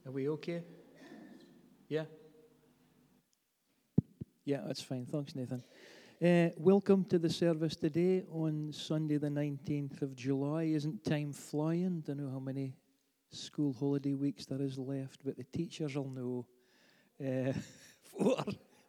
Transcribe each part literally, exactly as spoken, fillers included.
Are we okay? Yeah? Yeah, that's fine. Thanks, Nathan. Uh, welcome to the service today on Sunday, the nineteenth of July. Isn't time flying? Don't know how many school holiday weeks there is left, but the teachers will know. Uh, four.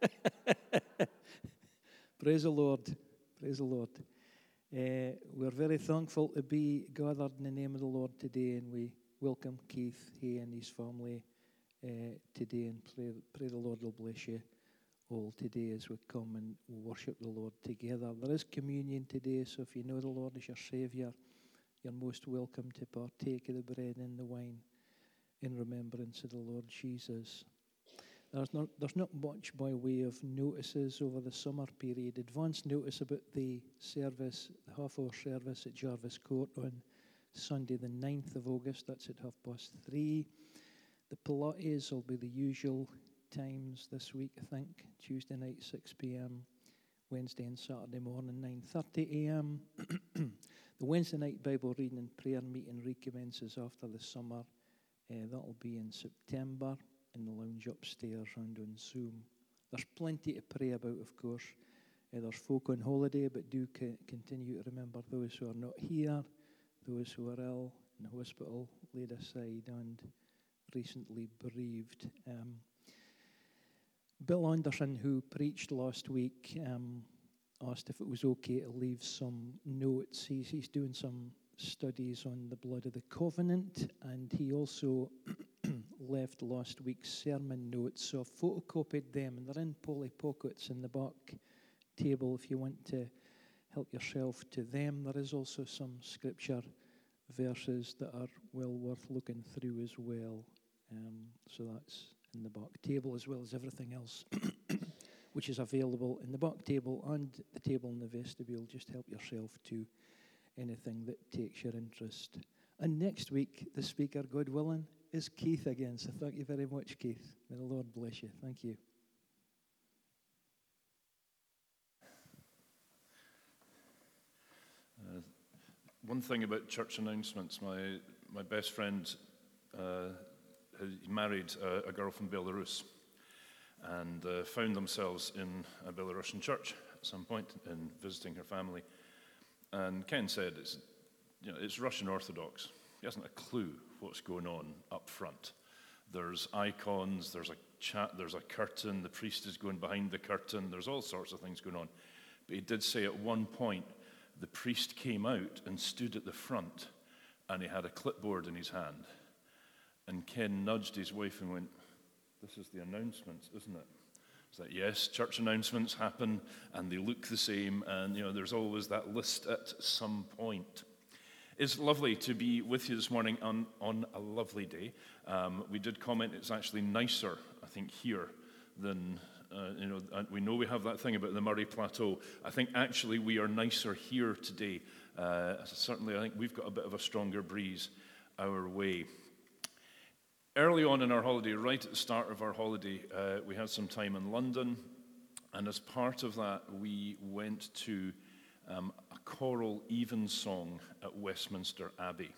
Praise the Lord. Praise the Lord. Uh, we're very thankful to be gathered in the name of the Lord today, and we welcome Keith, he and his family uh, today, and pray, pray the Lord will bless you all today as we come and worship the Lord together. There is communion today, so if you know the Lord as your Saviour, you're most welcome to partake of the bread and the wine in remembrance of the Lord Jesus. There's not, there's not much by way of notices over the summer period. Advance notice about the service, the half-hour service at Jarvis Court on Sunday the ninth of August. That's at half past three. The Pilates will be the usual times this week, I think. Tuesday night, six p.m. Wednesday and Saturday morning, nine thirty a.m. The Wednesday night Bible reading and prayer meeting recommences after the summer. Uh, that'll be in September in the lounge upstairs and on Zoom. There's plenty to pray about, of course. Uh, there's folk on holiday, but do c- continue to remember those who are not here, those who are ill, in hospital, laid aside, and recently bereaved. Um, Bill Anderson, who preached last week, um, asked if it was okay to leave some notes. He's, he's doing some studies on the blood of the covenant, and he also left last week's sermon notes, so I've photocopied them, and they're in Polly pockets in the back table if you want to help yourself to them. There is also some scripture verses that are well worth looking through as well, um, so that's in the back table, as well as everything else which is available in the back table and the table in the vestibule. Just help yourself to anything that takes your interest. And next week, the speaker, God willing, is Keith again. So thank you very much, Keith. May the Lord bless you. Thank you. Uh, one thing about church announcements, my my best friend uh, he married a, a girl from Belarus and uh, found themselves in a Belarusian church at some point in visiting her family. And Ken said, it's, you know, it's Russian Orthodox. He hasn't a clue what's going on up front. There's icons, there's a chat, there's a curtain, the priest is going behind the curtain, there's all sorts of things going on. But he did say at one point, the priest came out and stood at the front, and he had a clipboard in his hand. And Ken nudged his wife and went, this is the announcements, isn't it? It's like, yes, church announcements happen, and they look the same, and you know, there's always that list at some point. It's lovely to be with you this morning on, on a lovely day. Um, we did comment it's actually nicer, I think, here than, uh, you know, we know we have that thing about the Murray Plateau. I think actually we are nicer here today. Uh, certainly, I think we've got a bit of a stronger breeze our way. Early on in our holiday, right at the start of our holiday, uh, we had some time in London, and as part of that, we went to um, a choral evensong at Westminster Abbey.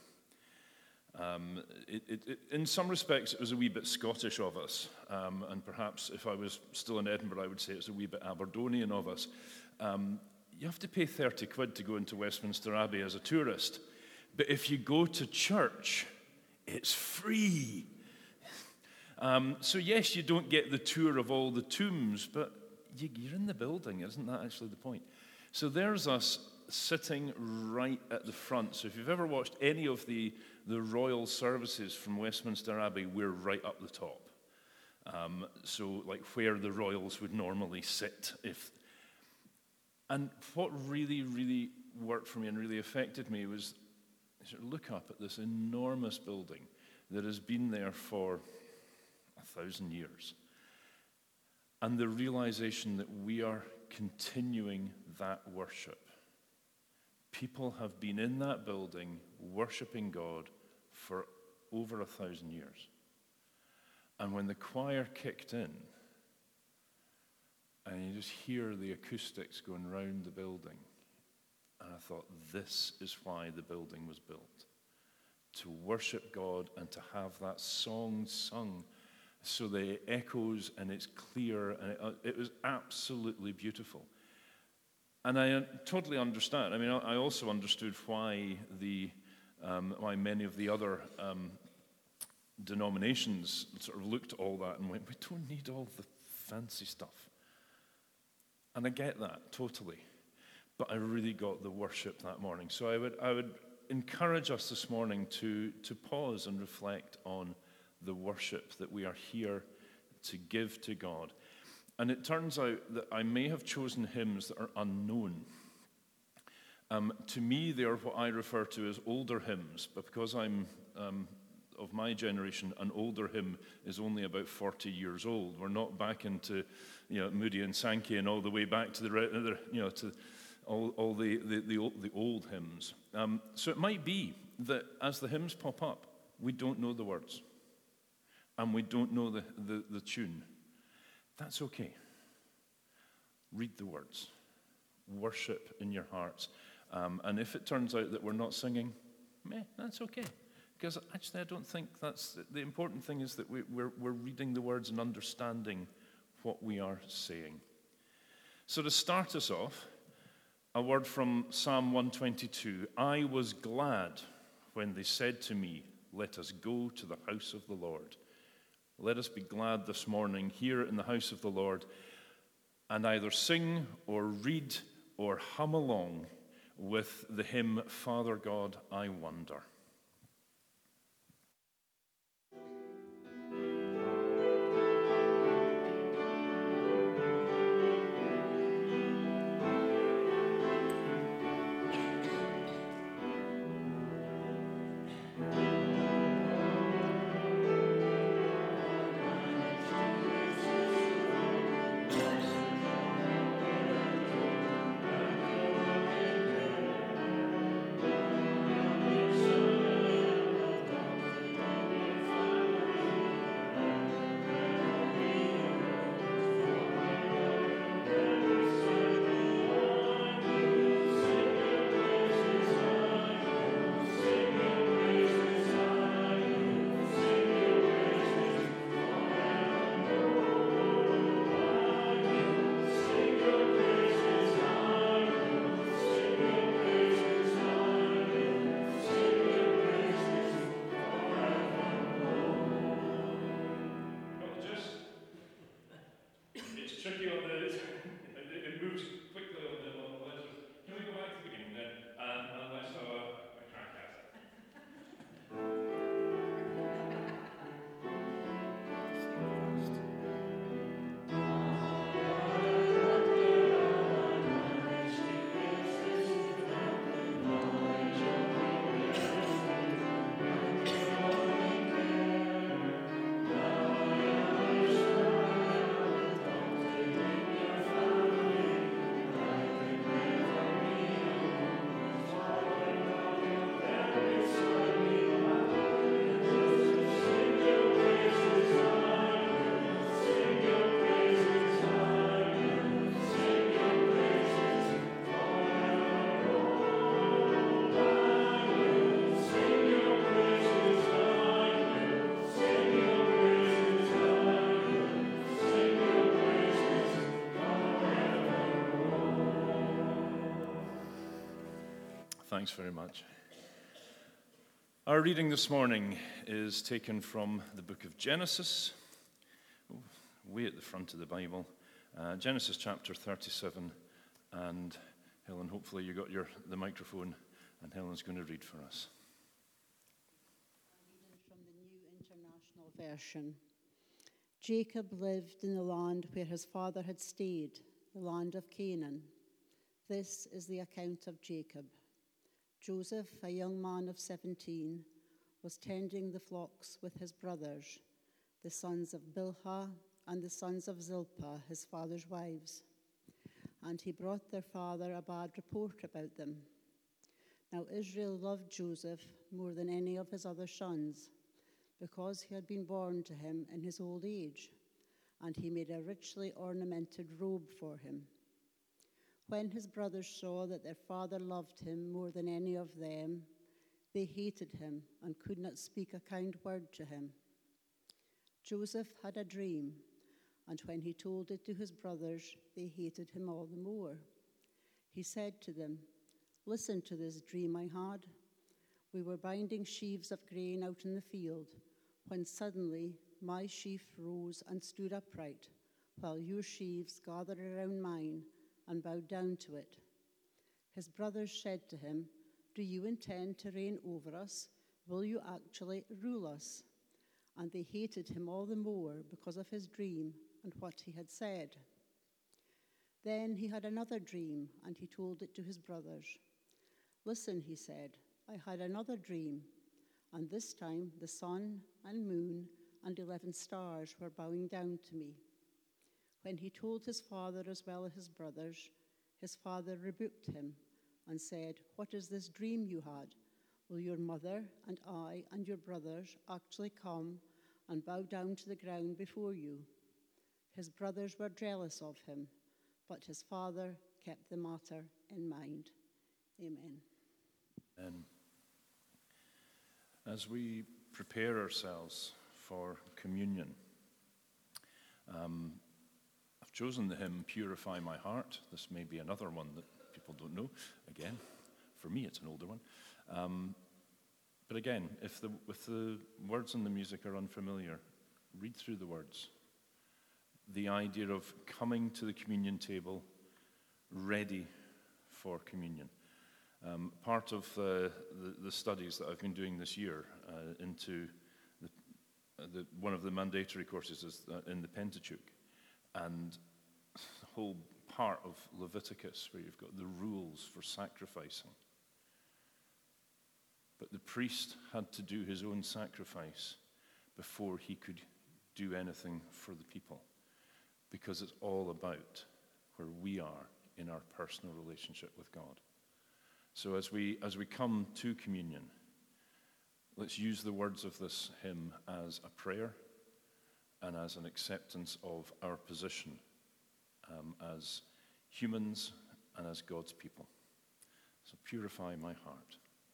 Um, it, it, it, in some respects, it was a wee bit Scottish of us, um, and perhaps if I was still in Edinburgh, I would say it's a wee bit Aberdonian of us. Um, you have to pay thirty quid to go into Westminster Abbey as a tourist, but if you go to church, it's free. Um, so yes, you don't get the tour of all the tombs, but you, you're in the building. Isn't that actually the point? So there's us sitting right at the front. So if you've ever watched any of the, the royal services from Westminster Abbey, we're right up the top. Um, so like where the royals would normally sit. If And what really, really worked for me and really affected me was sort of look up at this enormous building that has been there for a thousand years. And the realization that we are continuing that worship. People have been in that building worshiping God for over a thousand years. And when the choir kicked in, and you just hear the acoustics going round the building, and I thought, this is why the building was built. to worship God and to have that song sung so that it echoes and it's clear, and it, uh, it was absolutely beautiful. And I uh, totally understand. I mean, I also understood why the um, why many of the other um, denominations sort of looked at all that and went, we don't need all the fancy stuff. And I get that totally, but I really got the worship that morning. So I would I would encourage us this morning to to pause and reflect on the worship that we are here to give to God. And it turns out that I may have chosen hymns that are unknown. Um, to me, they are what I refer to as older hymns, but because I'm um, of my generation, an older hymn is only about forty years old. We're not back into, you know, Moody and Sankey and all the way back to the, you know, to all, all the, the, the, old, the old hymns. Um, so it might be that as the hymns pop up, we don't know the words. And we don't know the, the, the tune. That's okay. Read the words. Worship in your hearts. Um, and if it turns out that we're not singing, meh, that's okay. Because actually I don't think that's... The important thing is that we, we're, we're reading the words and understanding what we are saying. So to start us off, a word from Psalm one twenty-two. I was glad when they said to me, let us go to the house of the Lord. Let us be glad this morning here in the house of the Lord and either sing or read or hum along with the hymn, Father God, I Wonder. Thanks very much. Our reading this morning is taken from the book of Genesis, way at the front of the Bible, uh, Genesis chapter thirty-seven, and Helen, hopefully you got your the microphone, and Helen's going to read for us. I'm reading from the New International Version. Jacob lived in the land where his father had stayed, the land of Canaan. This is the account of Jacob. Joseph, a young man of seventeen, was tending the flocks with his brothers, the sons of Bilhah and the sons of Zilpah, his father's wives. And he brought their father a bad report about them. Now Israel loved Joseph more than any of his other sons, because he had been born to him in his old age, and he made a richly ornamented robe for him. When his brothers saw that their father loved him more than any of them, They hated him and could not speak a kind word to him. Joseph had a dream, and when he told it to his brothers, they hated him all the more. He said to them, "Listen to this dream I had. We were binding sheaves of grain out in the field, when suddenly my sheaf rose and stood upright, while your sheaves gathered around mine and bowed down to it." His brothers said to him, "Do you intend to reign over us? Will you actually rule us?" And they hated him all the more because of his dream and what he had said. Then he had another dream, and he told it to his brothers. "Listen," he said, "I had another dream, and this time the sun and moon and eleven stars were bowing down to me." When he told his father as well as his brothers, his father rebuked him and said, "What is this dream you had? Will your mother and I and your brothers actually come and bow down to the ground before you?" His brothers were jealous of him, but his father kept the matter in mind. Amen. And as we prepare ourselves for communion, um, I've chosen the hymn, "Purify My Heart." This may be another one that people don't know. Again, for me, it's an older one. Um, but again, if the, if the words and the music are unfamiliar, read through the words. The idea of coming to the communion table ready for communion. Um, part of uh, the, the studies that I've been doing this year uh, into the, uh, the, one of the mandatory courses is uh, in the Pentateuch, and the whole part of Leviticus where you've got the rules for sacrificing. But the priest had to do his own sacrifice before he could do anything for the people, because it's all about where we are in our personal relationship with God. So as we as we come to communion, let's use the words of this hymn as a prayer and as an acceptance of our position um, as humans and as God's people. So purify my heart.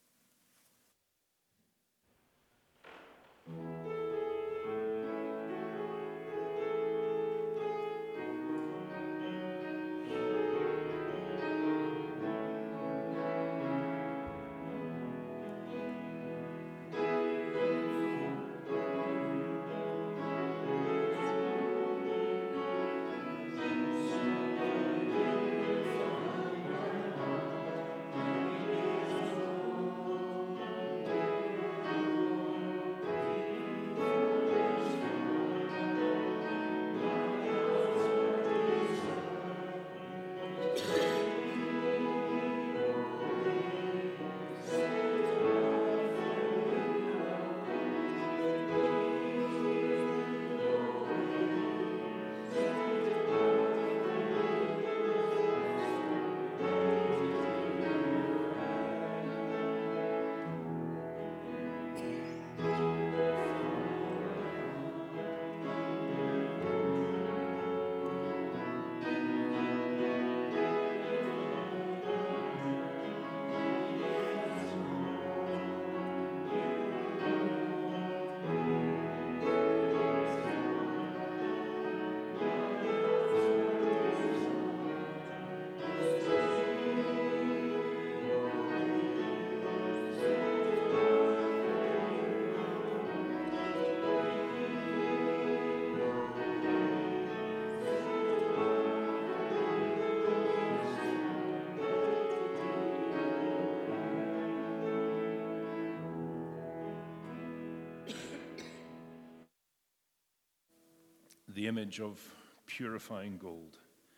The image of purifying gold,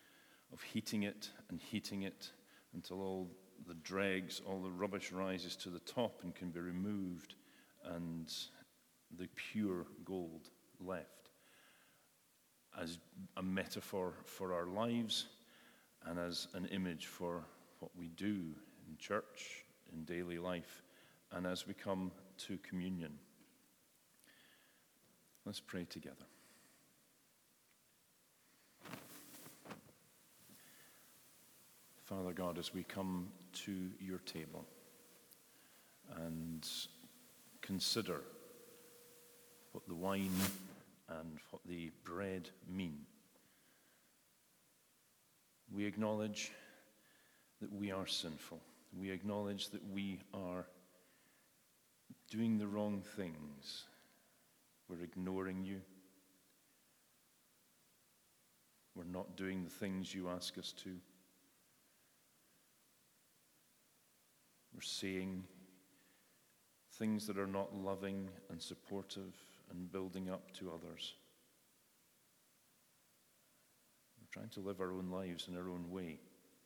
of heating it and heating it until all the dregs, all the rubbish rises to the top and can be removed, and the pure gold left, as a metaphor for our lives and as an image for what we do in church, in daily life, and as we come to communion. Let's pray together. Father God, as we come to your table, and consider what the wine and what the bread mean. We acknowledge that we are sinful. We acknowledge that we are doing the wrong things. We're ignoring you. We're not doing the things you ask us to. We're saying things that are not loving and supportive and building up to others. We're trying to live our own lives in our own way.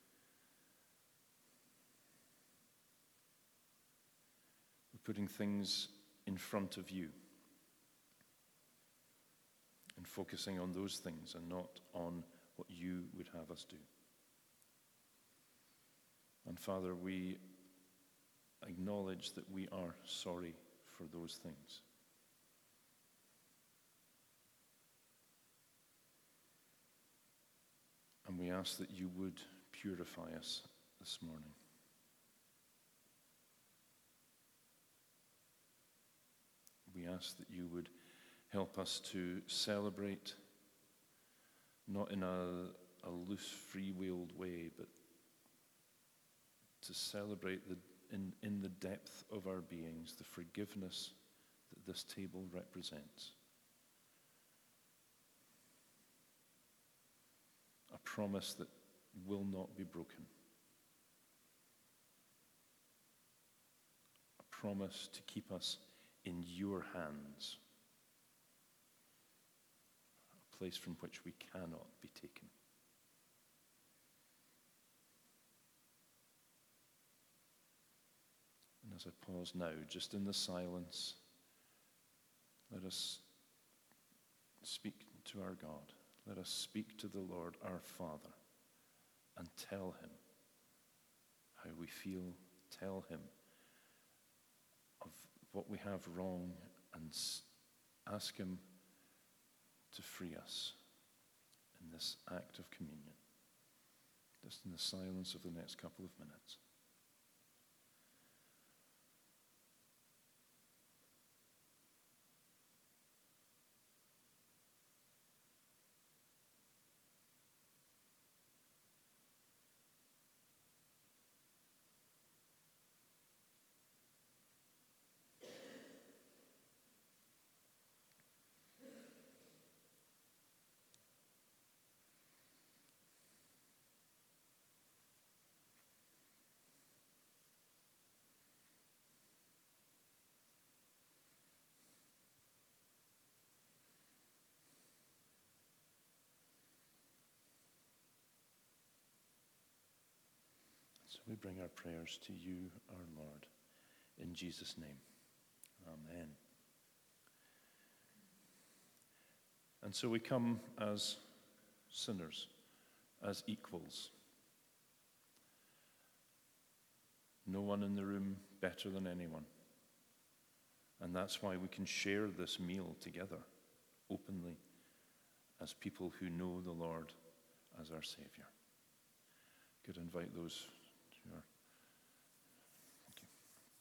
We're putting things in front of you and focusing on those things and not on what you would have us do. And Father, we acknowledge that we are sorry for those things. And we ask that you would purify us this morning. We ask that you would help us to celebrate, not in a, a loose, free-willed way, but to celebrate the, in, in the depth of our beings the forgiveness that this table represents. A promise that will not be broken. A promise to keep us in your hands. A place from which we cannot be taken. And as I pause now, just in the silence, let us speak to our God. Let us speak to the Lord, our Father, and tell him how we feel. Tell him of what we have wrong and ask him to free us in this act of communion, just in the silence of the next couple of minutes. So we bring our prayers to you, our Lord, in Jesus' name. Amen. And so we come as sinners, as equals. No one in the room better than anyone. And that's why we can share this meal together, openly, as people who know the Lord as our Savior. Could invite those who are. Thank you.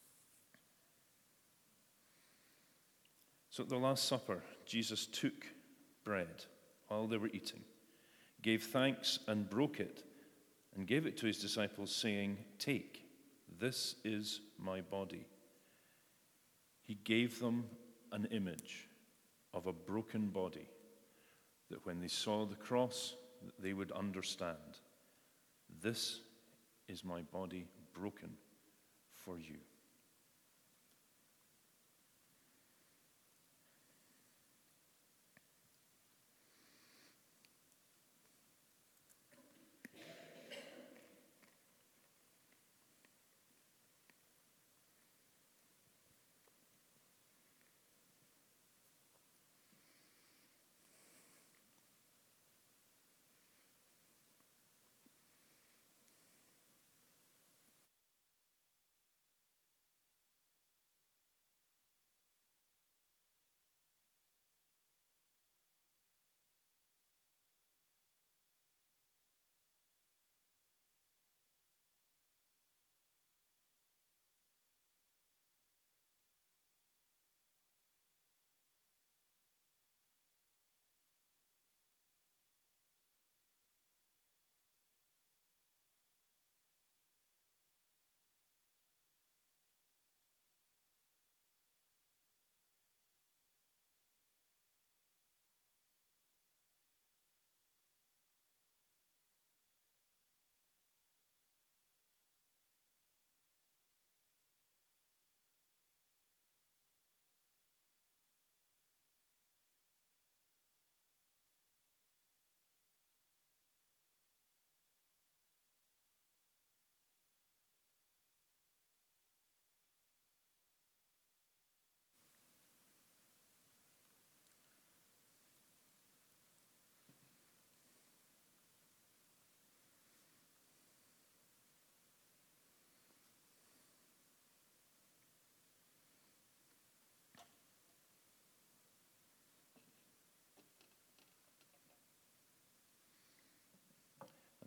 So at the Last Supper, Jesus took bread while they were eating, gave thanks and broke it, and gave it to his disciples, saying, "Take, this is my body." He gave them an image of a broken body, that when they saw the cross, they would understand, this is my body broken for you.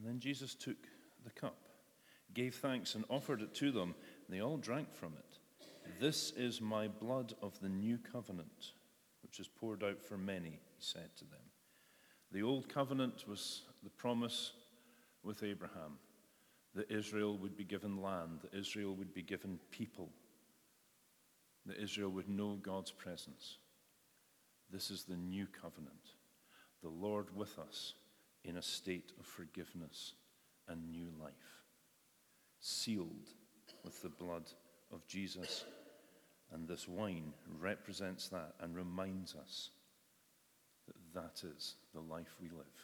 And then Jesus took the cup, gave thanks, and offered it to them, and they all drank from it. This is my blood of the new covenant, which is poured out for many, he said to them. The old covenant was the promise with Abraham that Israel would be given land, that Israel would be given people, that Israel would know God's presence. This is the new covenant, the Lord with us in a state of forgiveness and new life, sealed with the blood of Jesus. And this wine represents that and reminds us that that is the life we live.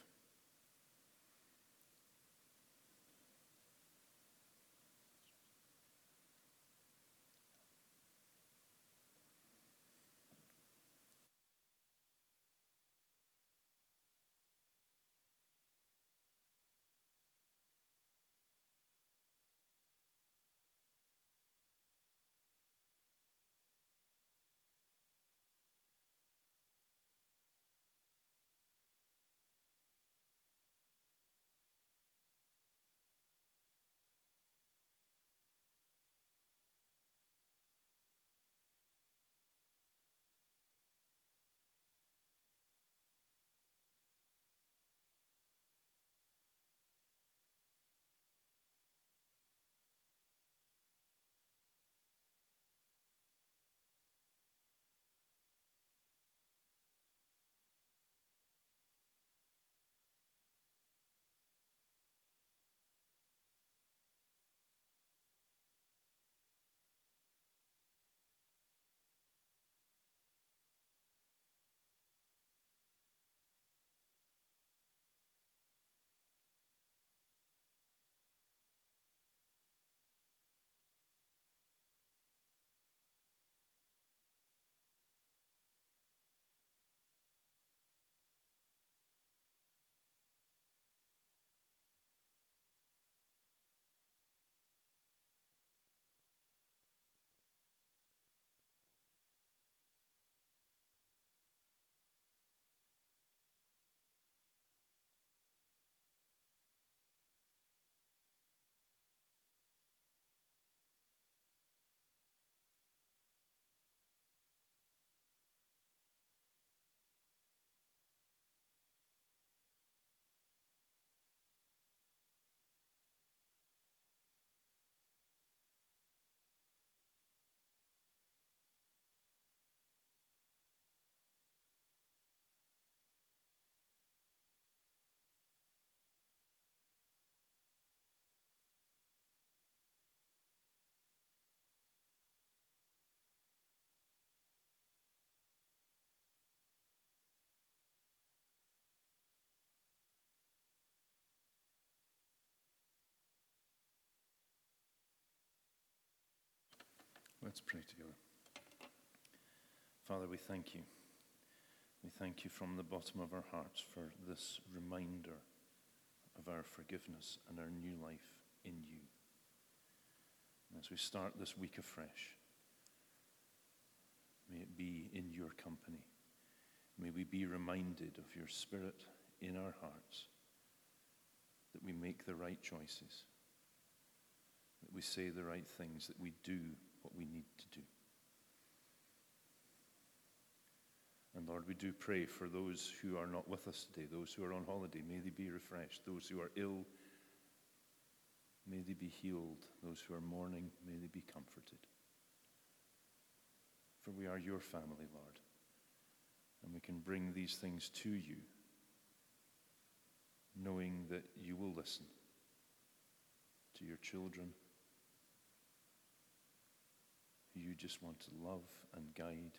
Let's pray together. Father, we thank you. We thank you from the bottom of our hearts for this reminder of our forgiveness and our new life in you. And as we start this week afresh, may it be in your company. May we be reminded of your Spirit in our hearts, that we make the right choices, that we say the right things, that we do what we need to do. And Lord, we do pray for those who are not with us today, those who are on holiday. May they be refreshed. Those who are ill, may they be healed. Those who are mourning, may they be comforted. For we are your family, Lord, and we can bring these things to you, knowing that you will listen to your children, who you just want to love and guide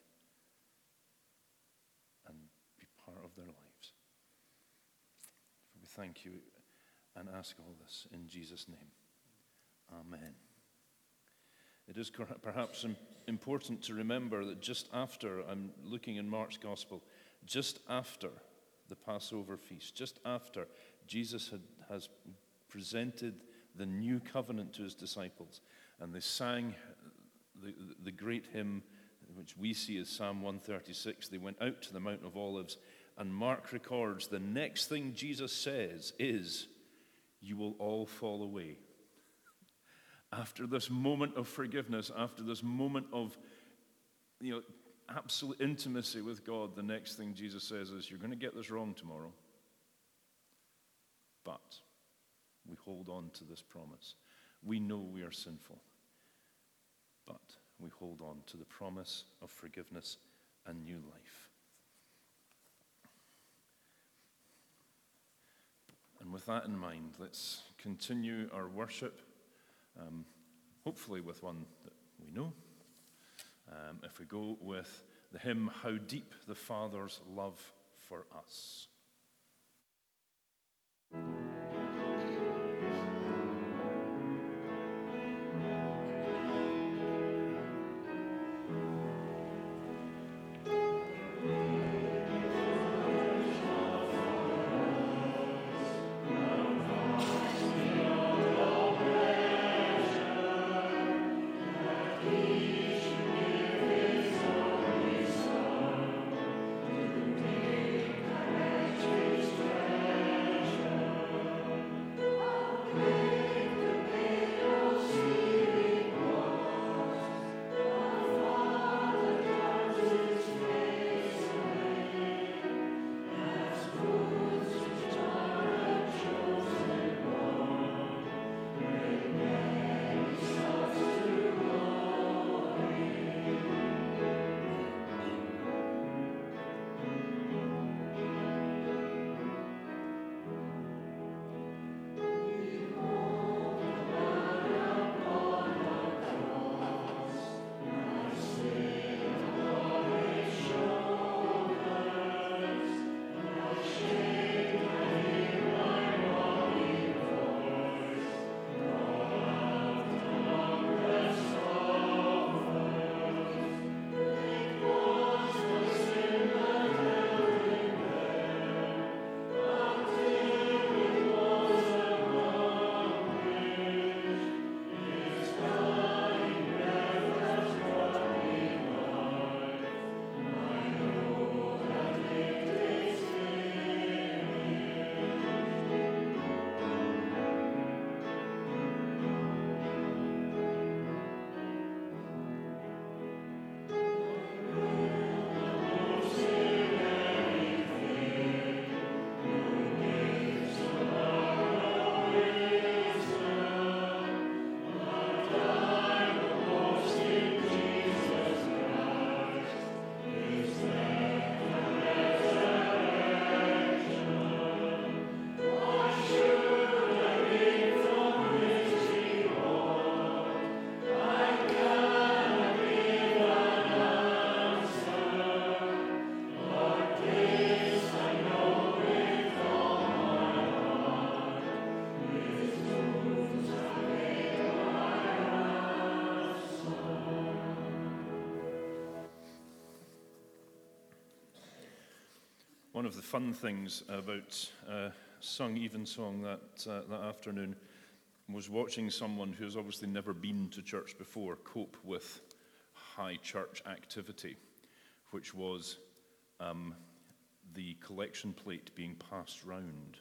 and be part of their lives. For we thank you and ask all this in Jesus' name. Amen. It is perhaps important to remember that just after, I'm looking in Mark's Gospel, just after the Passover feast, just after Jesus had, has presented the new covenant to his disciples, and they sang the, the great hymn, which we see as Psalm one thirty-six. They went out to the Mount of Olives, and Mark records the next thing Jesus says is, you will all fall away. After this moment of forgiveness, after this moment of, you know, absolute intimacy with God, the next thing Jesus says is, you're going to get this wrong tomorrow. But we hold on to this promise. We know we are sinful, but we hold on to the promise of forgiveness and new life. And with that in mind, let's continue our worship, um, hopefully with one that we know. Um, if we go with the hymn, How Deep the Father's Love for Us. One of the fun things about uh, Sung Evensong that, uh, that afternoon was watching someone who's obviously never been to church before cope with high church activity, which was um, the collection plate being passed round.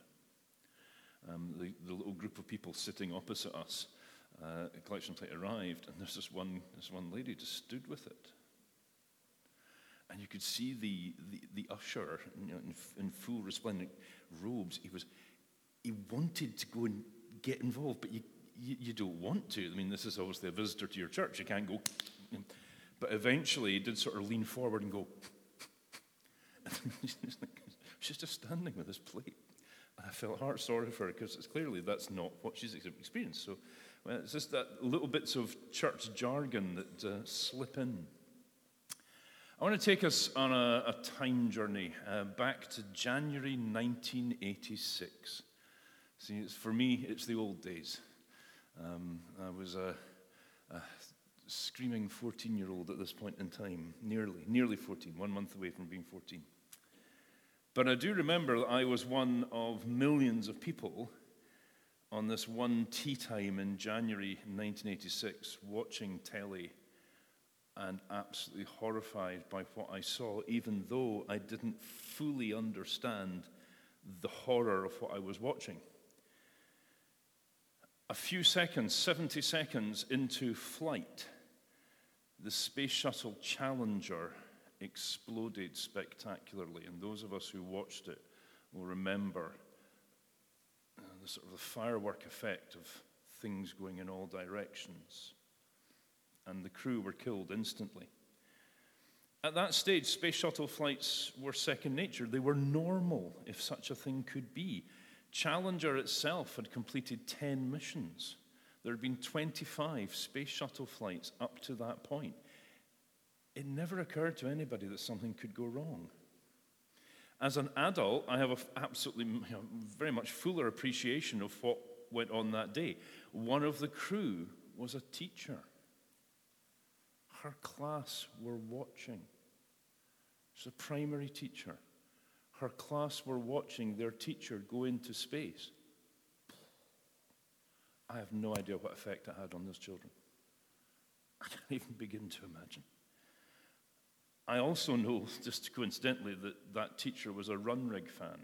Um, the, the little group of people sitting opposite us, uh, a collection plate arrived, and there's this one, this one lady just stood with it. And you could see the, the, the usher, you know, in, in full resplendent robes. He was, he wanted to go and get involved, but you, you, you don't want to. I mean, this is obviously a visitor to your church. You can't go. But eventually, he did sort of lean forward and go. And she's just standing with this plate. And I felt heart sorry for her because it's clearly that's not what she's experienced. So well, it's just that little bits of church jargon that uh, slip in. I want to take us on a, a time journey uh, back to January nineteen eighty-six. See, it's, for me, it's the old days. Um, I was a, a screaming fourteen-year-old at this point in time, nearly, nearly fourteen, one month away from being fourteen. But I do remember that I was one of millions of people on this one tea time in January nineteen eighty-six, watching telly and absolutely horrified by what I saw, even though I didn't fully understand the horror of what I was watching. A few seconds, seventy seconds into flight, the Space Shuttle Challenger exploded spectacularly. And those of us who watched it will remember uh, the sort of the firework effect of things going in all directions. And the crew were killed instantly. At that stage, space shuttle flights were second nature. They were normal, if such a thing could be. Challenger itself had completed ten missions. There had been twenty-five space shuttle flights up to that point. It never occurred to anybody that something could go wrong. As an adult, I have an absolutely, you know, very much fuller appreciation of what went on that day. One of the crew was a teacher. Her class were watching. She's a primary teacher. Her class were watching their teacher go into space. I have no idea what effect it had on those children. I can't even begin to imagine. I also know, just coincidentally, that that teacher was a Runrig fan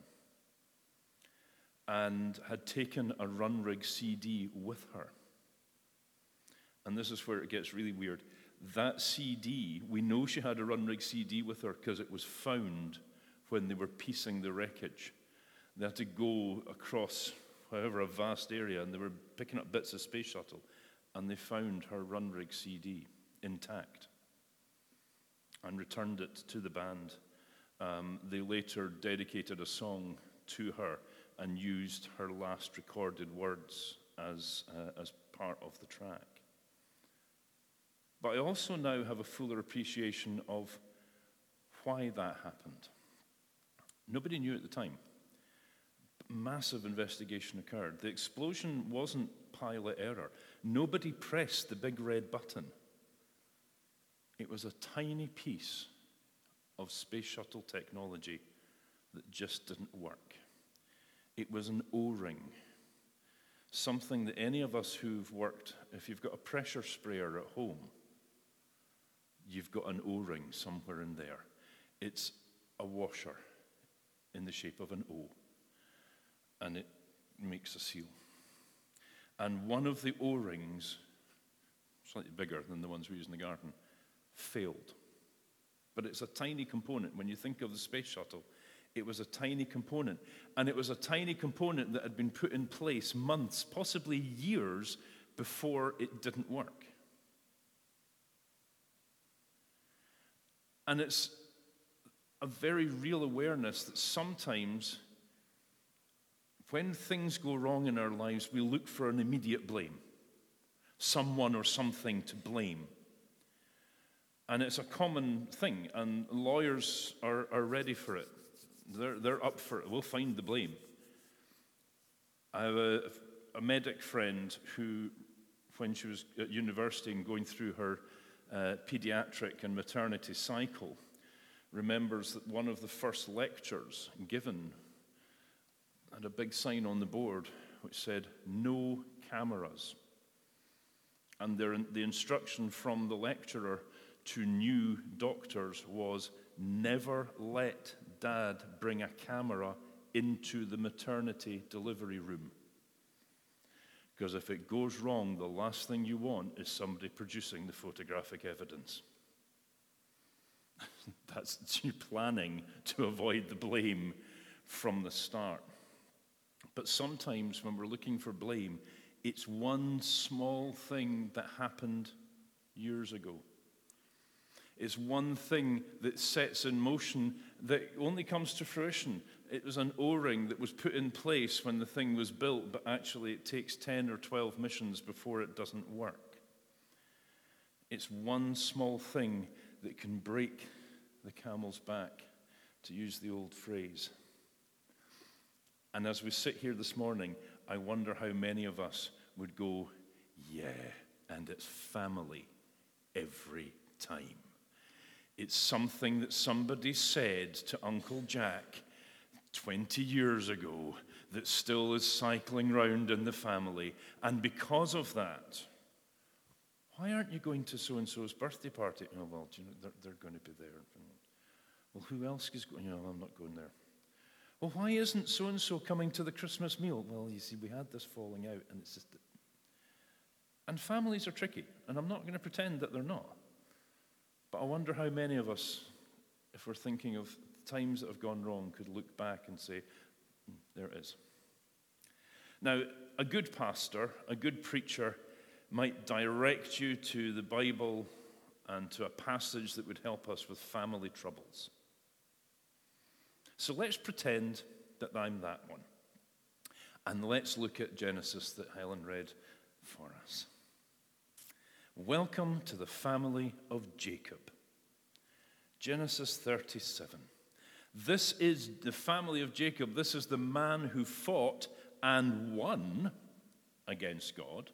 and had taken a Runrig C D with her. And this is where it gets really weird. That C D, we know she had a Runrig C D with her because it was found when they were piecing the wreckage. They had to go across, however, a vast area, and they were picking up bits of Space Shuttle, and they found her Runrig C D intact and returned it to the band. Um, they later dedicated a song to her and used her last recorded words as, uh, as part of the track. But I also now have a fuller appreciation of why that happened. Nobody knew at the time. Massive investigation occurred. The explosion wasn't pilot error. Nobody pressed the big red button. It was a tiny piece of space shuttle technology that just didn't work. It was an O-ring, something that any of us who've worked, if you've got a pressure sprayer at home, you've got an O-ring somewhere in there. It's a washer in the shape of an O, and it makes a seal. And one of the O-rings, slightly bigger than the ones we use in the garden, failed. But it's a tiny component. When you think of the space shuttle, it was a tiny component. And it was a tiny component that had been put in place months, possibly years, before it didn't work. And it's a very real awareness that sometimes when things go wrong in our lives, we look for an immediate blame, someone or something to blame. And it's a common thing, and lawyers are, are ready for it. They're, they're up for it. We'll find the blame. I have a, a medic friend who, when she was at university and going through her uh, pediatric and maternity cycle, remembers that one of the first lectures given had a big sign on the board which said, "No cameras." And there, the instruction from the lecturer to new doctors was, never let dad bring a camera into the maternity delivery room. Because if it goes wrong, the last thing you want is somebody producing the photographic evidence. That's you planning to avoid the blame from the start. But sometimes when we're looking for blame, it's one small thing that happened years ago. It's one thing that sets in motion that only comes to fruition. It was an O-ring that was put in place when the thing was built, but actually it takes ten or twelve missions before it doesn't work. It's one small thing that can break the camel's back, to use the old phrase. And as we sit here this morning, I wonder how many of us would go, yeah, and it's family every time. It's something that somebody said to Uncle Jack twenty years ago that still is cycling round in the family. And because of that, why aren't you going to so-and-so's birthday party? Oh, well, do you know, they're, they're going to be there. Well, who else is going? You know, I'm not going there. Well, why isn't so-and-so coming to the Christmas meal? Well, you see, we had this falling out, and it's just, And families are tricky, and I'm not going to pretend that they're not. But I wonder how many of us, if we're thinking of times that have gone wrong, could look back and say, "Hmm, there it is." Now, a good pastor, a good preacher, might direct you to the Bible and to a passage that would help us with family troubles. So let's pretend that I'm that one. And let's look at Genesis that Helen read for us. Welcome to the family of Jacob. Genesis thirty-seven. This is the family of Jacob. This is the man who fought and won against God.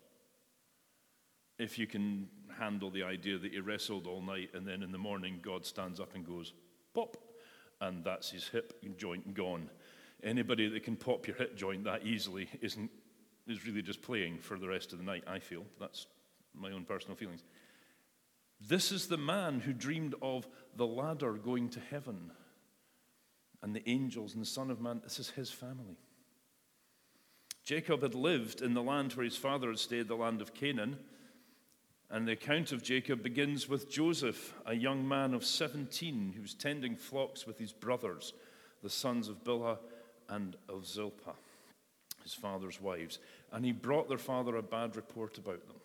If you can handle the idea that he wrestled all night and then in the morning God stands up and goes, pop, and that's his hip joint gone. Anybody that can pop your hip joint that easily isn't is really just playing for the rest of the night, I feel. That's my own personal feelings. This is the man who dreamed of the ladder going to heaven and the angels and the Son of Man. This is his family. Jacob had lived in the land where his father had stayed, the land of Canaan. And the account of Jacob begins with Joseph, a young man of seventeen who was tending flocks with his brothers, the sons of Bilhah and of Zilpah, his father's wives. And he brought their father a bad report about them.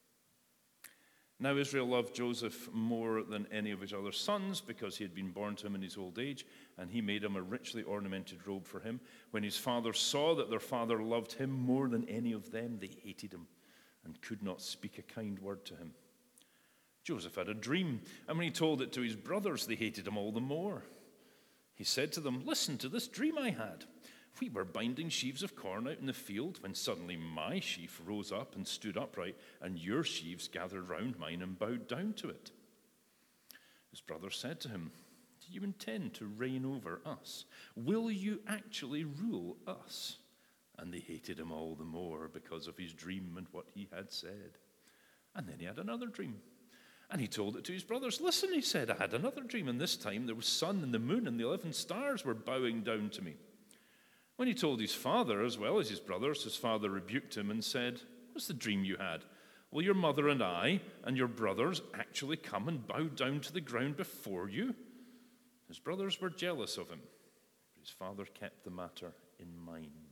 Now Israel loved Joseph more than any of his other sons because he had been born to him in his old age, and he made him a richly ornamented robe for him. When his father saw that their father loved him more than any of them, they hated him and could not speak a kind word to him. Joseph had a dream, and when he told it to his brothers, they hated him all the more. He said to them, "Listen to this dream I had. We were binding sheaves of corn out in the field when suddenly my sheaf rose up and stood upright, and your sheaves gathered round mine and bowed down to it." His brothers said to him, "Do you intend to reign over us? Will you actually rule us?" And they hated him all the more because of his dream and what he had said. And then he had another dream. And he told it to his brothers. "Listen," he said, "I had another dream, and this time there was sun and the moon and the eleven stars were bowing down to me." When he told his father as well as his brothers, his father rebuked him and said, "What's the dream you had? Will your mother and I and your brothers actually come and bow down to the ground before you?" His brothers were jealous of him, but his father kept the matter in mind.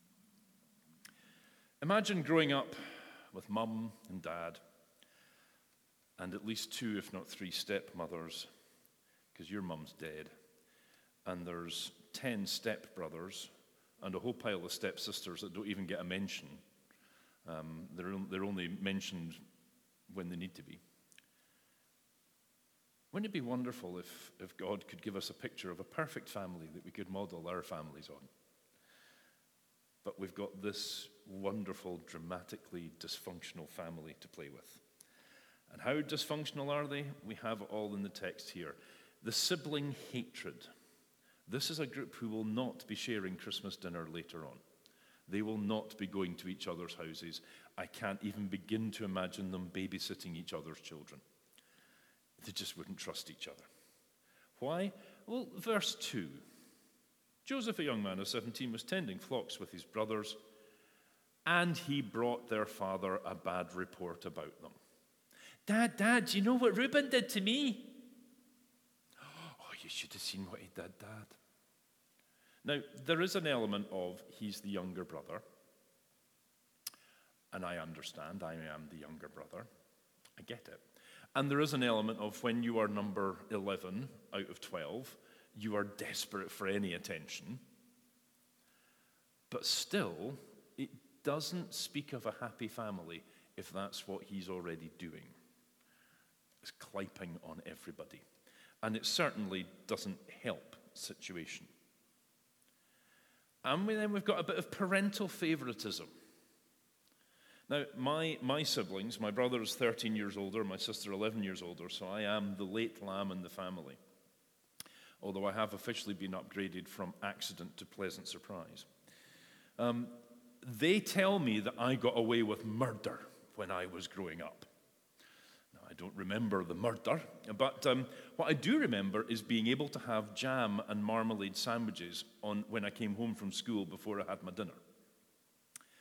Imagine growing up with mum and dad and at least two, if not three, stepmothers, because your mum's dead, and there's ten stepbrothers and a whole pile of stepsisters that don't even get a mention. Um, they're, they're only mentioned when they need to be. Wouldn't it be wonderful if, if God could give us a picture of a perfect family that we could model our families on? But we've got this wonderful, dramatically dysfunctional family to play with. And how dysfunctional are they? We have it all in the text here. The sibling hatred. This is a group who will not be sharing Christmas dinner later on. They will not be going to each other's houses. I can't even begin to imagine them babysitting each other's children. They just wouldn't trust each other. Why? Well, verse two. Joseph, a young man of seventeen, was tending flocks with his brothers, and he brought their father a bad report about them. "Dad, Dad, do you know what Reuben did to me?" "Oh, you should have seen what he did, Dad." Now, there is an element of he's the younger brother, and I understand, I am the younger brother. I get it. And there is an element of when you are number eleven out of twelve, you are desperate for any attention. But still, it doesn't speak of a happy family if that's what he's already doing. It's cliping on everybody. And it certainly doesn't help the situation. And then we've got a bit of parental favoritism. Now, my, my siblings, my brother is thirteen years older, my sister eleven years older, so I am the late lamb in the family. Although I have officially been upgraded from accident to pleasant surprise. Um, they tell me that I got away with murder when I was growing up. Now, I don't remember the murder, but um, what I do remember is being able to have jam and marmalade sandwiches on when I came home from school before I had my dinner.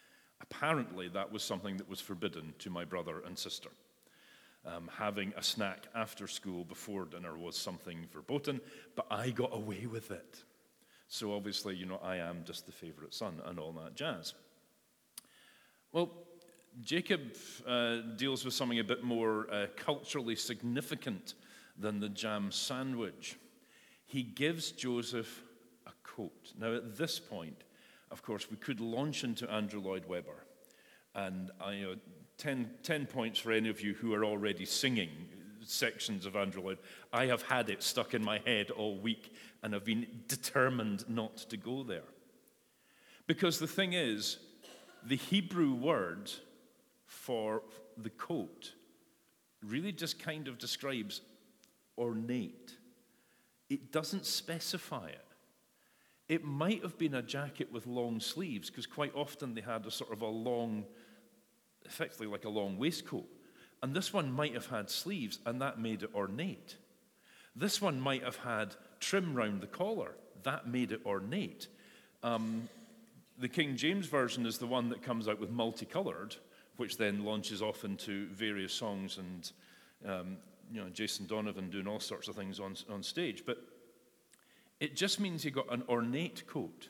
Apparently, that was something that was forbidden to my brother and sister. Um, having a snack after school before dinner was something verboten, but I got away with it. So obviously, you know, I am just the favorite son and all that jazz. Well, Jacob uh, deals with something a bit more uh, culturally significant than the jam sandwich. He gives Joseph a coat. Now, at this point, of course, we could launch into Andrew Lloyd Webber. And I, you know, ten, ten points for any of you who are already singing sections of Andrew Lloyd. I have had it stuck in my head all week, and I've been determined not to go there. Because the thing is, the Hebrew word for the coat really just kind of describes ornate. It doesn't specify it. It might have been a jacket with long sleeves, because quite often they had a sort of a long, effectively like a long waistcoat. And this one might have had sleeves, and that made it ornate. This one might have had trim round the collar. That made it ornate. Um, the King James Version is the one that comes out with multicolored, which then launches off into various songs and um, you know, Jason Donovan doing all sorts of things on, on stage. But it just means he got an ornate coat.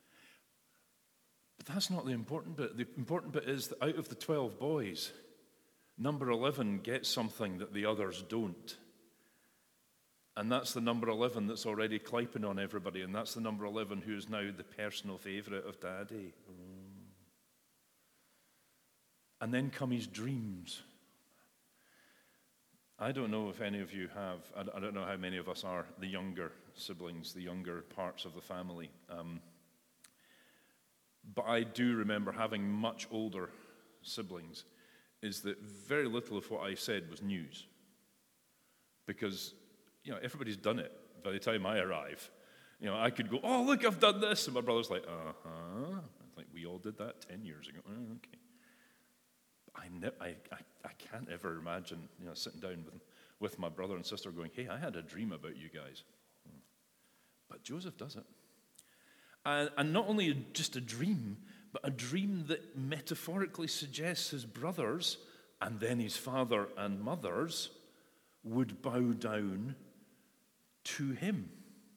But that's not the important bit. The important bit is that out of the twelve boys, number eleven gets something that the others don't. And that's the number eleven that's already cliping on everybody, and that's the number eleven who is now the personal favourite of Daddy. And then come his dreams. I don't know if any of you have, I don't know how many of us are the younger siblings, the younger parts of the family. Um, but I do remember having much older siblings, is that very little of what I said was news. Because, you know, everybody's done it by the time I arrive. You know, I could go, oh, look, I've done this. And my brother's like, uh-huh. It's like, we all did that ten years ago. Oh, okay. I, ne- I, I, I can't ever imagine, you know, sitting down with, with my brother and sister going, hey, I had a dream about you guys. But Joseph does it. And, and not only just a dream, but a dream that metaphorically suggests his brothers and then his father and mothers would bow down to him.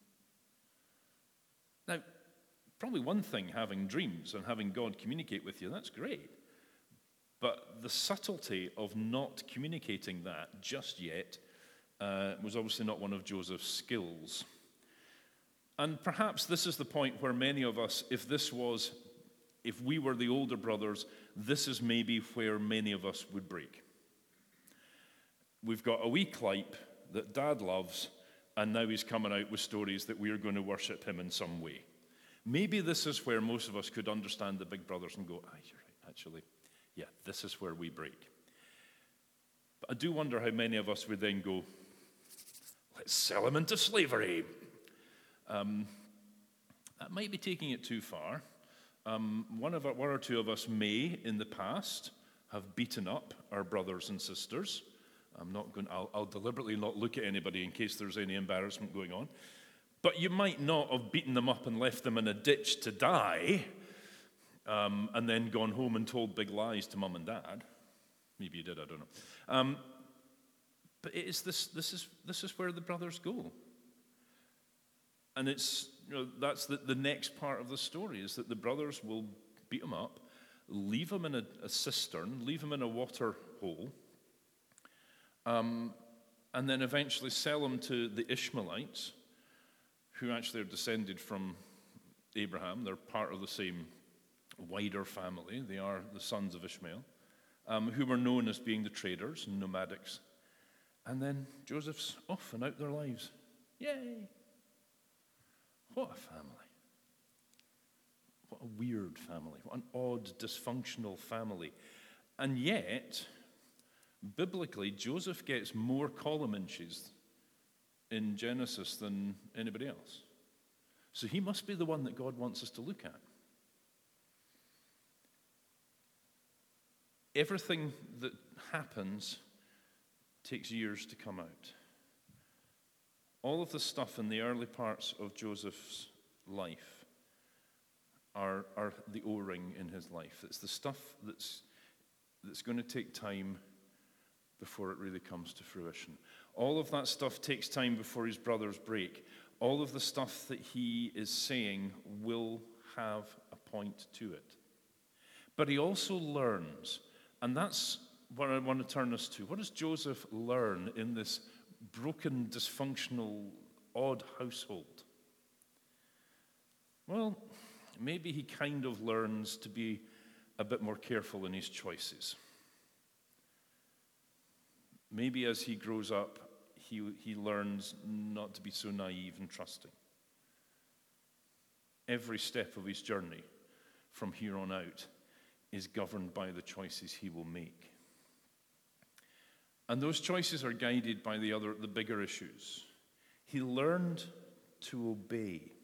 Now, probably one thing having dreams and having God communicate with you, that's great. But the subtlety of not communicating that just yet uh, was obviously not one of Joseph's skills. And perhaps this is the point where many of us, if this was, if we were the older brothers, this is maybe where many of us would break. We've got a wee clipe that Dad loves, and now he's coming out with stories that we are going to worship him in some way. Maybe this is where most of us could understand the big brothers and go, ah, you're right, actually. Yeah, this is where we break. But I do wonder how many of us would then go, let's sell him into slavery. Um, that might be taking it too far. Um, one, of our, one or two of us may, in the past, have beaten up our brothers and sisters. I'm not going. I'll, I'll deliberately not look at anybody in case there's any embarrassment going on. But you might not have beaten them up and left them in a ditch to die, um, and then gone home and told big lies to mum and dad. Maybe you did. I don't know. Um, but it is this. This is this is where the brothers go. And it's, you know, that's the, the next part of the story, is that the brothers will beat him up, leave him in a, a cistern, leave him in a water hole, um, and then eventually sell him to the Ishmaelites, who actually are descended from Abraham. They're part of the same wider family. They are the sons of Ishmael, um, who were known as being the traders and nomadics. And then Joseph's off and out their lives. Yay! What a family. What a weird family. What an odd, dysfunctional family. And yet, biblically, Joseph gets more column inches in Genesis than anybody else. So he must be the one that God wants us to look at. Everything that happens takes years to come out. All of the stuff in the early parts of Joseph's life are, are the O-ring in his life. It's the stuff that's, that's going to take time before it really comes to fruition. All of that stuff takes time before his brothers break. All of the stuff that he is saying will have a point to it. But he also learns, and that's what I want to turn us to. What does Joseph learn in this broken, dysfunctional, odd household? Well, maybe he kind of learns to be a bit more careful in his choices. Maybe as he grows up, he, he learns not to be so naive and trusting. Every step of his journey from here on out is governed by the choices he will make. And those choices are guided by the other, the bigger issues. He learned to obey.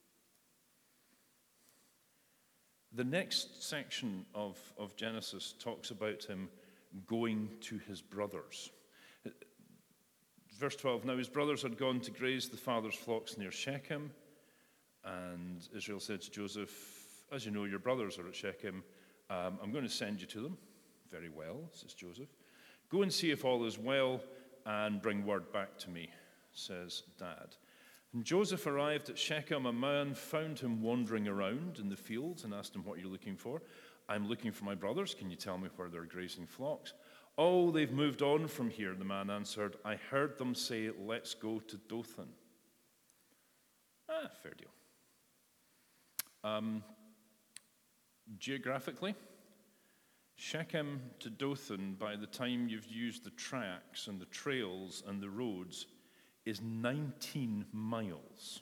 The next section of, of Genesis talks about him going to his brothers. Verse twelve, now his brothers had gone to graze the father's flocks near Shechem, and Israel said to Joseph, as you know, your brothers are at Shechem. Um, I'm going to send you to them. Very well, says Joseph. Go and see if all is well, and bring word back to me, says Dad. And Joseph arrived at Shechem. A man found him wandering around in the fields and asked him, what are you looking for? I'm looking for my brothers. Can you tell me where they're grazing flocks? Oh, they've moved on from here, the man answered. I heard them say, let's go to Dothan. Ah, fair deal. Um, geographically, Shechem to Dothan, by the time you've used the tracks and the trails and the roads, is nineteen miles.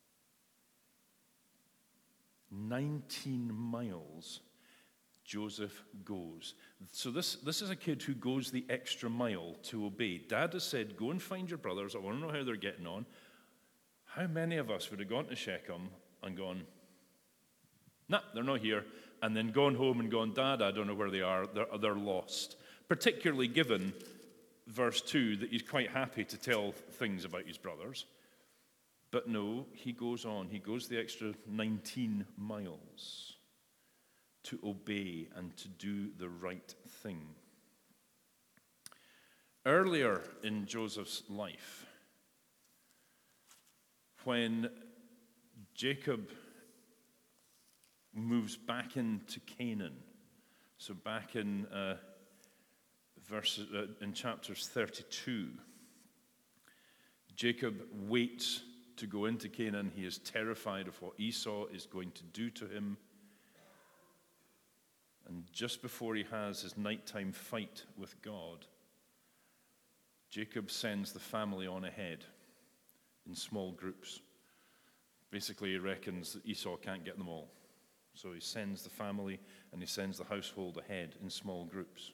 nineteen miles Joseph goes. So this, this is a kid who goes the extra mile to obey. Dad has said, go and find your brothers. I want to know how they're getting on. How many of us would have gone to Shechem and gone, nah, they're not here, and then gone home and gone, Dad, I don't know where they are. They're, they're lost. Particularly given verse two, that he's quite happy to tell things about his brothers. But no, he goes on. He goes the extra nineteen miles to obey and to do the right thing. Earlier in Joseph's life, when Jacob moves back into Canaan, so back in uh, verse uh, in chapters thirty-two, Jacob waits to go into Canaan. He is terrified of what Esau is going to do to him. And just before he has his nighttime fight with God, Jacob sends the family on ahead in small groups. Basically, he reckons that Esau can't get them all. So he sends the family and he sends the household ahead in small groups.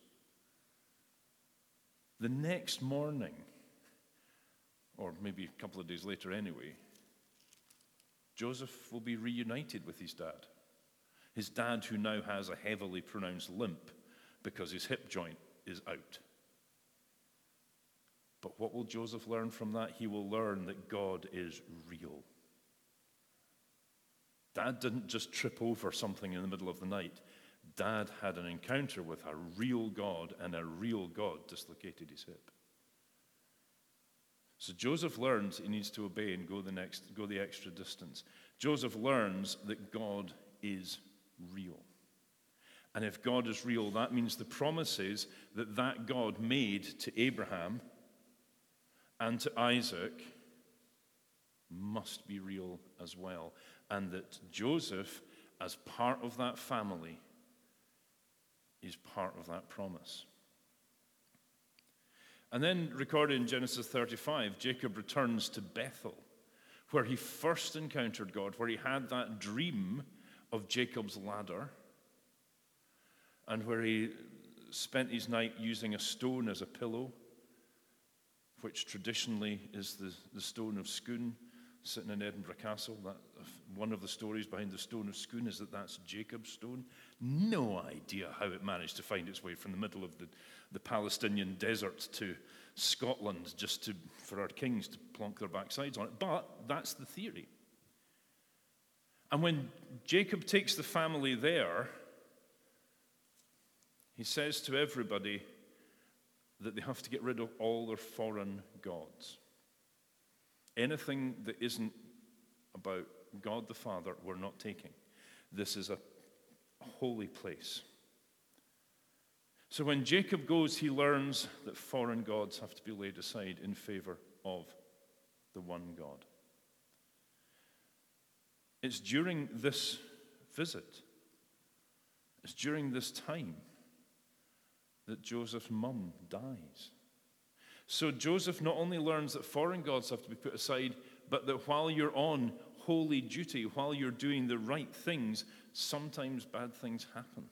The next morning, or maybe a couple of days later anyway, Joseph will be reunited with his dad. His dad, who now has a heavily pronounced limp because his hip joint is out. But what will Joseph learn from that? He will learn that God is real. Dad didn't just trip over something in the middle of the night. Dad had an encounter with a real God, and a real God dislocated his hip. So Joseph learns he needs to obey and go the next, go the extra distance. Joseph learns that God is real. And if God is real, that means the promises that that God made to Abraham and to Isaac must be real as well. And that Joseph, as part of that family, is part of that promise. And then, recorded in Genesis thirty-five, Jacob returns to Bethel, where he first encountered God, where he had that dream of Jacob's ladder, and where he spent his night using a stone as a pillow, which traditionally is the, the stone of Scone, sitting in Edinburgh Castle. That, one of the stories behind the stone of Scone is that that's Jacob's stone. No idea how it managed to find its way from the middle of the, the Palestinian desert to Scotland just to, for our kings to plonk their backsides on it. But that's the theory. And when Jacob takes the family there, he says to everybody that they have to get rid of all their foreign gods. Anything that isn't about God the Father, we're not taking. This is a holy place. So when Jacob goes, he learns that foreign gods have to be laid aside in favor of the one God. It's during this visit, it's during this time that Joseph's mum dies. So Joseph not only learns that foreign gods have to be put aside, but that while you're on holy duty, while you're doing the right things, sometimes bad things happen.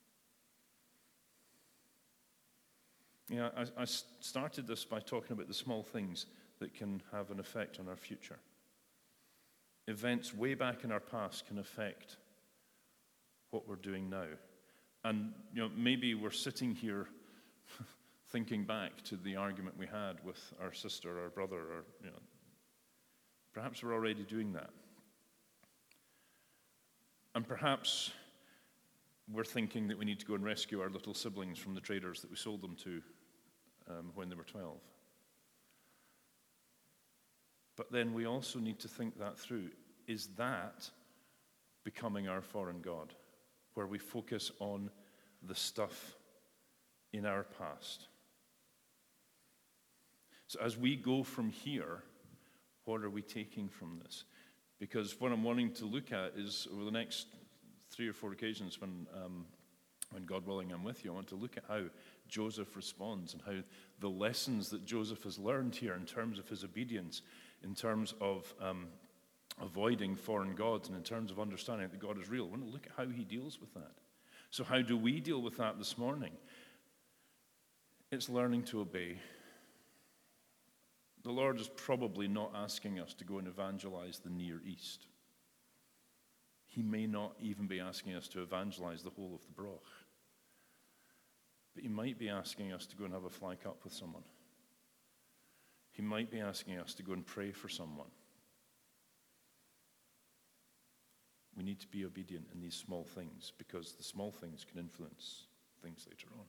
Yeah, I, I started this by talking about the small things that can have an effect on our future. Events way back in our past can affect what we're doing now. And you know, maybe we're sitting here thinking back to the argument we had with our sister or our brother, or you know, perhaps we're already doing that. And perhaps we're thinking that we need to go and rescue our little siblings from the traders that we sold them to um, when they were twelve. But then we also need to think that through. Is that becoming our foreign God, where we focus on the stuff in our past? So as we go from here, what are we taking from this? Because what I'm wanting to look at is over the next three or four occasions when, um, when God willing I'm with you, I want to look at how Joseph responds and how the lessons that Joseph has learned here in terms of his obedience, in terms of um, avoiding foreign gods, and in terms of understanding that God is real. I want to look at how he deals with that. So how do we deal with that this morning? It's learning to obey. The Lord is probably not asking us to go and evangelize the Near East. He may not even be asking us to evangelize the whole of the Broch. But he might be asking us to go and have a fly cup with someone. He might be asking us to go and pray for someone. We need to be obedient in these small things, because the small things can influence things later on.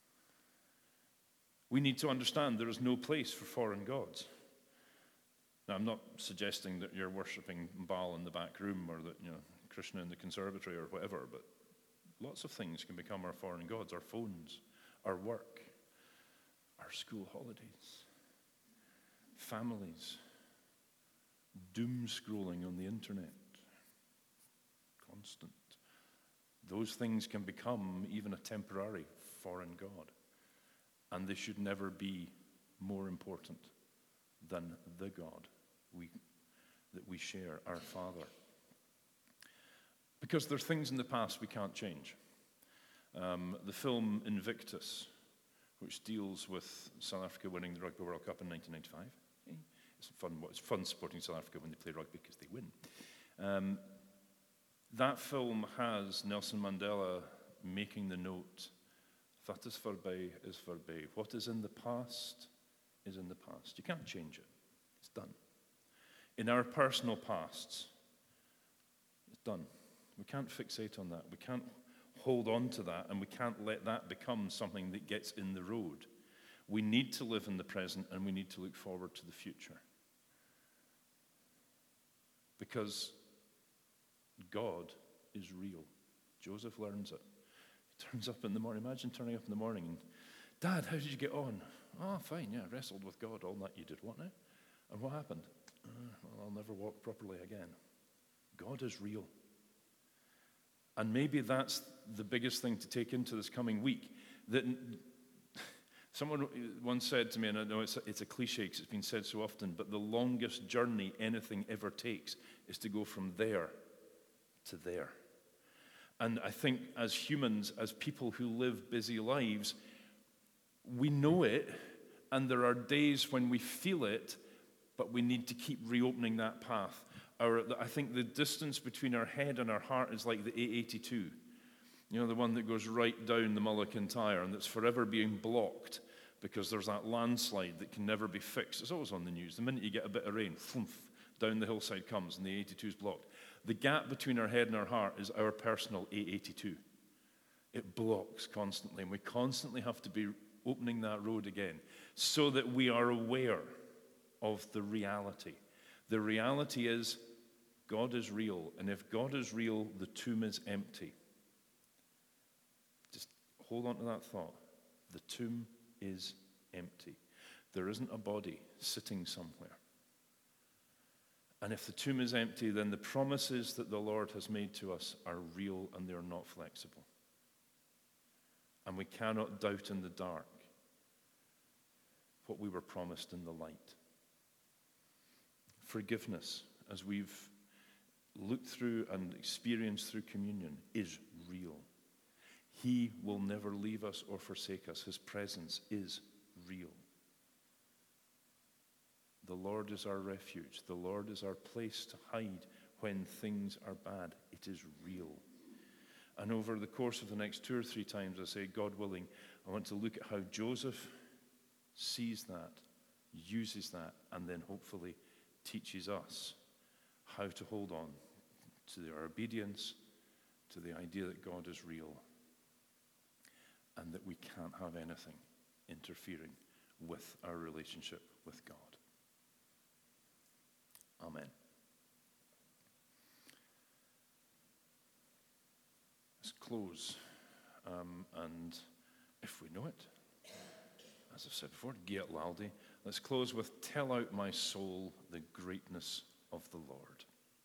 We need to understand there is no place for foreign gods. Now, I'm not suggesting that you're worshipping Baal in the back room, or that, you know, Krishna in the conservatory or whatever, but lots of things can become our foreign gods. Our phones, our work, our school holidays, families, doom scrolling on the internet, constant. Those things can become even a temporary foreign god. And they should never be more important than the God we, that we share, our Father. Because there are things in the past we can't change. Um, the film Invictus, which deals with South Africa winning the Rugby World Cup in nineteen ninety-five. It's fun, it's fun supporting South Africa when they play rugby because they win. Um, that film has Nelson Mandela making the note, "What is voorbij is voorbij." What is in the past is in the past. You can't change it. It's done. In our personal pasts, it's done. We can't fixate on that. We can't hold on to that, and we can't let that become something that gets in the road. We need to live in the present, and we need to look forward to the future. Because God is real. Joseph learns it. Turns up in the morning. Imagine turning up in the morning and, "Dad, how did you get on?" "Oh, fine, yeah, I wrestled with God all night." "You did what now?" "And what happened?" Uh, "Well, I'll never walk properly again." God is real. And maybe that's the biggest thing to take into this coming week. That someone once said to me, and I know it's a, it's a cliche because it's been said so often, but the longest journey anything ever takes is to go from there to there. And I think as humans, as people who live busy lives, we know it, and there are days when we feel it, but we need to keep reopening that path. Our, I think the distance between our head and our heart is like the A eighty-two. You know, the one that goes right down the Mull of Kintyre and that's forever being blocked because there's that landslide that can never be fixed. It's always on the news. The minute you get a bit of rain, thump, down the hillside comes and the A eighty-two is blocked. The gap between our head and our heart is our personal A eighty-two. It blocks constantly, and we constantly have to be opening that road again so that we are aware of the reality. The reality is God is real, and if God is real, the tomb is empty. Just hold on to that thought. The tomb is empty. There isn't a body sitting somewhere. And if the tomb is empty, then the promises that the Lord has made to us are real and they're not flexible. And we cannot doubt in the dark what we were promised in the light. Forgiveness, as we've looked through and experienced through communion, is real. He will never leave us or forsake us. His presence is real. The Lord is our refuge. The Lord is our place to hide when things are bad. It is real. And over the course of the next two or three times, I say, God willing, I want to look at how Joseph sees that, uses that, and then hopefully teaches us how to hold on to our obedience, to the idea that God is real, and that we can't have anything interfering with our relationship with God. Amen. Let's close. Um, and if we know it, as I've said before, Geat Laldi, let's close with "Tell Out My Soul the Greatness of the Lord."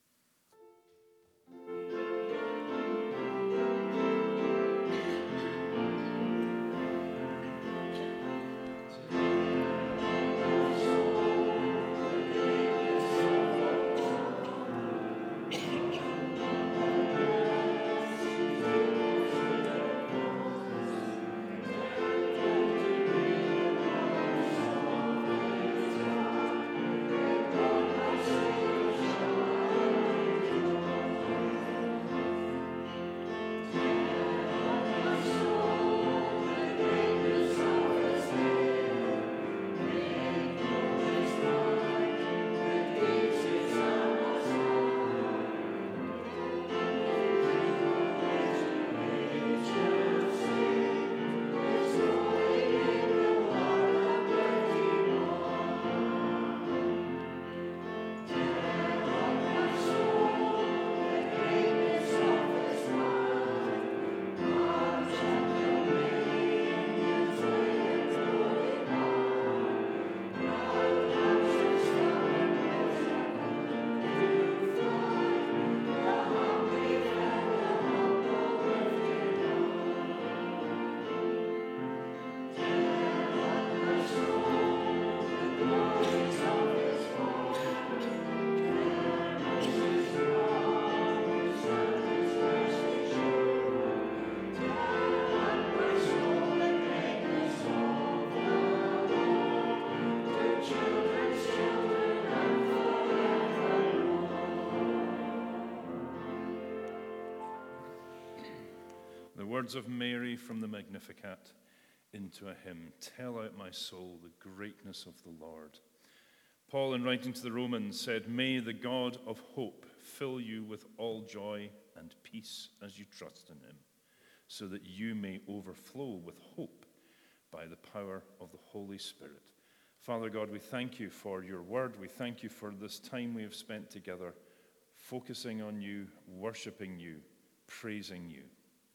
The words of Mary from the Magnificat into a hymn. Tell out, my soul, the greatness of the Lord. Paul, in writing to the Romans, said, May the God of hope fill you with all joy and peace as you trust in him, so that you may overflow with hope by the power of the Holy Spirit. Father God, we thank you for your word. We thank you for this time we have spent together, focusing on you, worshiping you, praising you.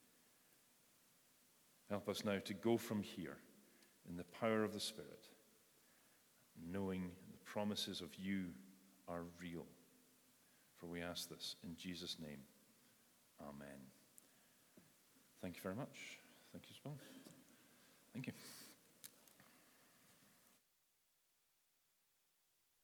Help us now to go from here in the power of the Spirit, knowing the promises of you are real. For we ask this in Jesus' name. Amen. Thank you very much. Thank you, Spell. Thank you.